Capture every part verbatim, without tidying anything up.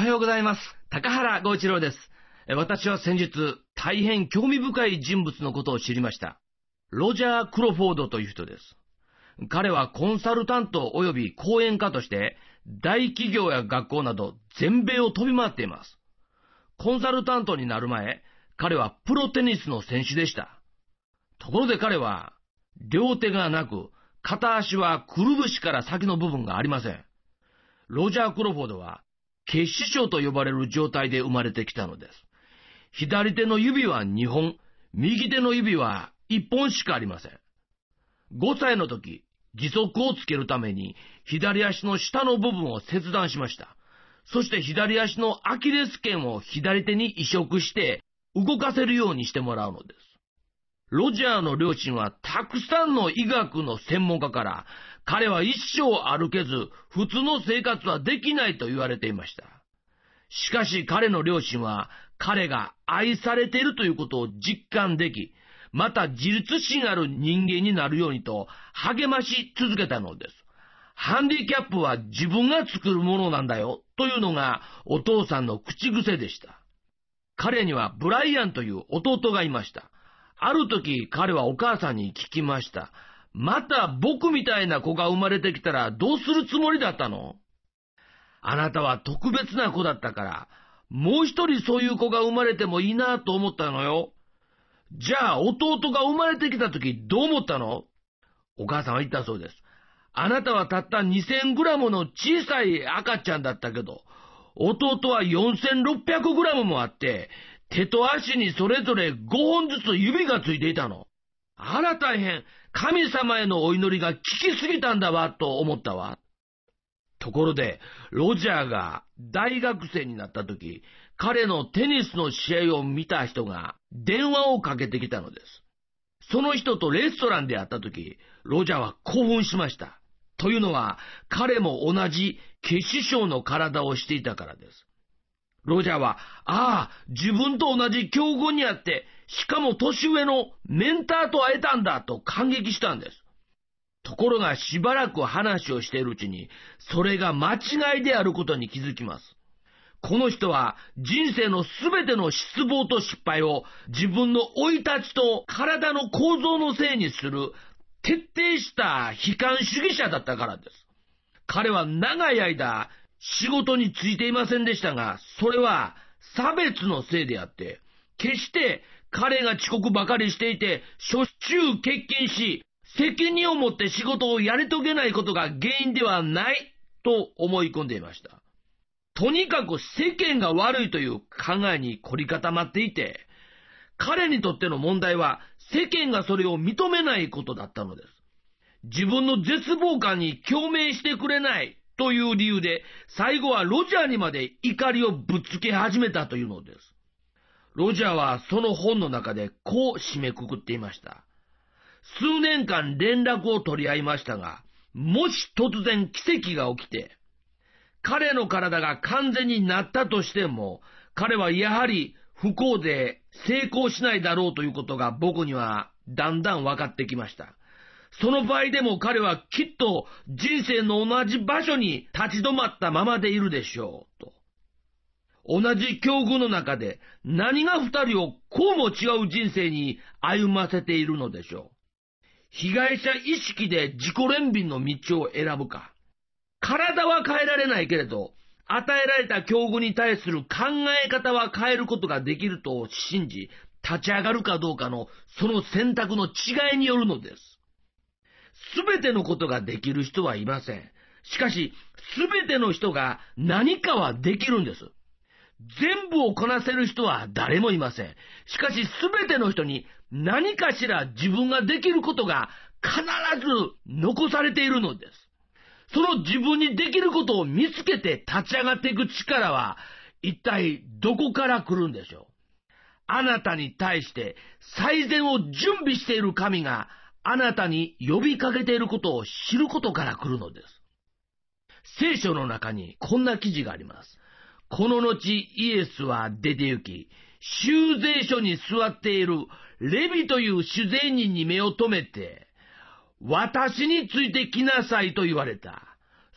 ようございます。高原剛一郎です。私は先日、大変興味深い人物のことを知りました。ロジャー・クロフォードという人です。彼はコンサルタント及び講演家として、大企業や学校など全米を飛び回っています。コンサルタントになる前、彼はプロテニスの選手でした。ところで彼は、両手がなく、片足はくるぶしから先の部分がありません。ロジャー・クロフォードは、血死症と呼ばれる状態で生まれてきたのです。左手の指はにほん、右手の指はいっぽんしかありません。ごさいの時、義足をつけるために左足の下の部分を切断しました。そして左足のアキレス腱を左手に移植して動かせるようにしてもらうのです。ロジャーの両親はたくさんの医学の専門家から、彼は一生歩けず普通の生活はできないと言われていました。しかし彼の両親は彼が愛されているということを実感でき、また自立心ある人間になるようにと励まし続けたのです。ハンディキャップは自分が作るものなんだよというのがお父さんの口癖でした。彼にはブライアンという弟がいました。ある時彼はお母さんに聞きました。また僕みたいな子が生まれてきたらどうするつもりだったの？あなたは特別な子だったから、もう一人そういう子が生まれてもいいなと思ったのよ。じゃあ弟が生まれてきた時どう思ったの？お母さんは言ったそうです。あなたはたったにせんグラムの小さい赤ちゃんだったけど、弟はよんせんろっぴゃくグラムもあって、手と足にそれぞれごほんずつ指がついていたの。あら大変、神様へのお祈りが効きすぎたんだわと思ったわ。ところで、ロジャーが大学生になった時、彼のテニスの試合を見た人が電話をかけてきたのです。その人とレストランで会った時、ロジャーは興奮しました。というのは、彼も同じ血死症の体をしていたからです。ロジャーは、ああ、自分と同じ境遇にあって、しかも年上のメンターと会えたんだと感激したんです。ところがしばらく話をしているうちに、それが間違いであることに気づきます。この人は人生のすべての失望と失敗を自分の生い立ちと体の構造のせいにする徹底した悲観主義者だったからです。彼は長い間仕事に就いていませんでしたが、それは差別のせいであって、決して彼が遅刻ばかりしていてしょっちゅう欠勤し、責任を持って仕事をやり遂げないことが原因ではないと思い込んでいました。とにかく世間が悪いという考えに凝り固まっていて、彼にとっての問題は世間がそれを認めないことだったのです。自分の絶望感に共鳴してくれないという理由で、最後はロジャーにまで怒りをぶつけ始めたというのです。ロジャーはその本の中でこう締めくくっていました。数年間連絡を取り合いましたが、もし突然奇跡が起きて、彼の体が完全になったとしても、彼はやはり不幸で成功しないだろうということが僕にはだんだん分かってきました。その場合でも彼はきっと人生の同じ場所に立ち止まったままでいるでしょう、と。同じ境遇の中で何が二人をこうも違う人生に歩ませているのでしょう。被害者意識で自己憐憫の道を選ぶか。体は変えられないけれど、与えられた境遇に対する考え方は変えることができると信じ、立ち上がるかどうかのその選択の違いによるのです。すべてのことができる人はいません。しかし、すべての人が何かはできるんです。全部をこなせる人は誰もいません。しかし、すべての人に何かしら自分ができることが必ず残されているのです。その自分にできることを見つけて立ち上がっていく力は一体どこから来るんでしょう。あなたに対して最善を準備している神があなたに呼びかけていることを知ることから来るのです。聖書の中にこんな記事があります。この後イエスは出て行き、修税所に座っているレビという主税人に目を留めて、私についてきなさいと言われた。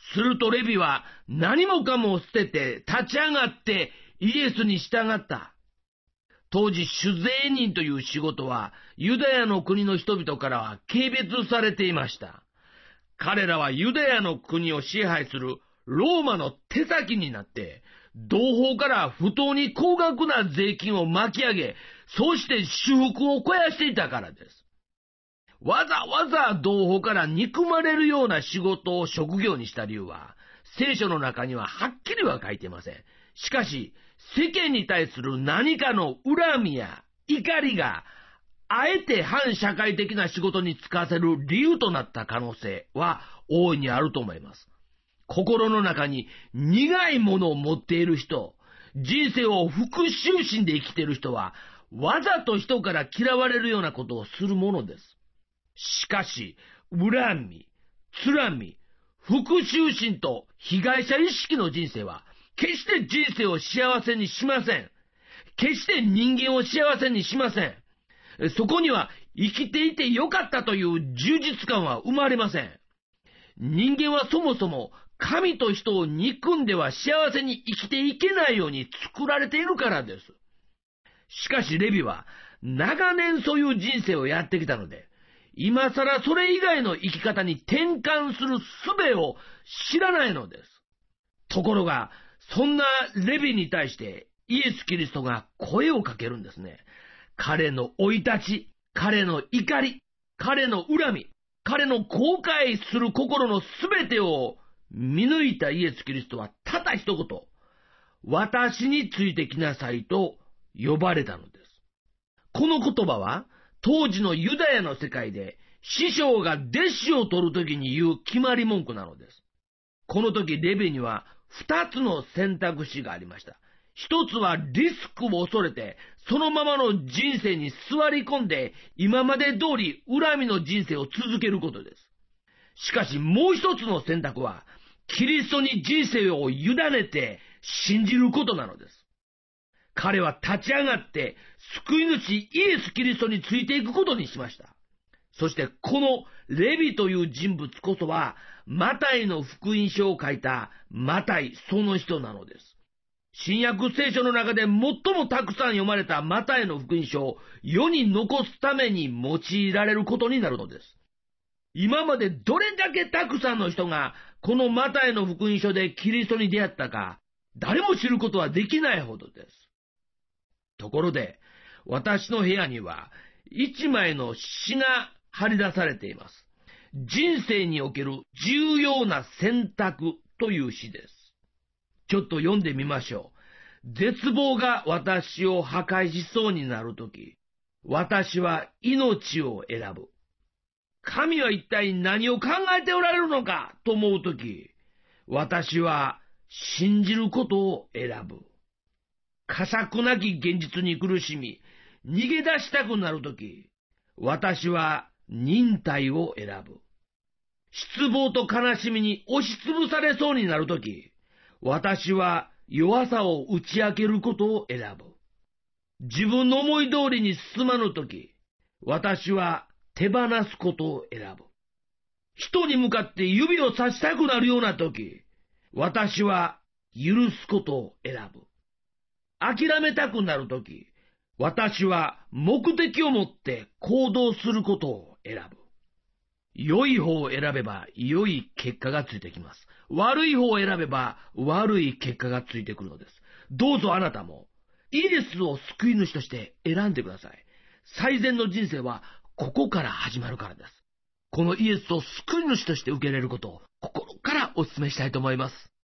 するとレビは何もかも捨てて立ち上がってイエスに従った。当時酒税人という仕事はユダヤの国の人々からは軽蔑されていました。彼らはユダヤの国を支配するローマの手先になって、同胞から不当に高額な税金を巻き上げ、そして私腹を肥やしていたからです。わざわざ同胞から憎まれるような仕事を職業にした理由は、聖書の中にははっきりは書いていません。しかし、世間に対する何かの恨みや怒りが、あえて反社会的な仕事に就かせる理由となった可能性は大いにあると思います。心の中に苦いものを持っている人、人生を復讐心で生きている人は、わざと人から嫌われるようなことをするものです。しかし、恨み、つらみ、復讐心と被害者意識の人生は、決して人生を幸せにしません。決して人間を幸せにしません。そこには生きていてよかったという充実感は生まれません。人間はそもそも神と人を憎んでは幸せに生きていけないように作られているからです。しかしレビは長年そういう人生をやってきたので、今更それ以外の生き方に転換する術を知らないのです。ところが、そんなレビに対してイエス・キリストが声をかけるんですね。彼の生い立ち、彼の怒り、彼の恨み、彼の後悔する心のすべてを見抜いたイエス・キリストはただ一言、私についてきなさいと呼ばれたのです。この言葉は当時のユダヤの世界で師匠が弟子を取るときに言う決まり文句なのです。この時レビには二つの選択肢がありました。一つはリスクを恐れてそのままの人生に座り込んで今まで通り恨みの人生を続けることです。しかしもう一つの選択はキリストに人生を委ねて信じることなのです。彼は立ち上がって救い主イエス・キリストについていくことにしました。そしてこのレビという人物こそはマタイの福音書を書いたマタイその人なのです。新約聖書の中で最もたくさん読まれたマタイの福音書を世に残すために用いられることになるのです。今までどれだけたくさんの人がこのマタイの福音書でキリストに出会ったか誰も知ることはできないほどです。ところで私の部屋には一枚の詩が貼り出されています。人生における重要な選択という詩です。ちょっと読んでみましょう。絶望が私を破壊しそうになるとき、私は命を選ぶ。神は一体何を考えておられるのかと思うとき、私は信じることを選ぶ。呵責なき現実に苦しみ、逃げ出したくなるとき、私は忍耐を選ぶ。失望と悲しみに押しつぶされそうになるとき、私は弱さを打ち明けることを選ぶ。自分の思い通りに進まぬとき、私は手放すことを選ぶ。人に向かって指をさしたくなるようなとき、私は許すことを選ぶ。諦めたくなるとき、私は目的を持って行動することを選ぶ。良い方を選べば良い結果がついてきます。悪い方を選べば悪い結果がついてくるのです。どうぞあなたもイエスを救い主として選んでください。最善の人生はここから始まるからです。このイエスを救い主として受け入れることを心からお勧めしたいと思います。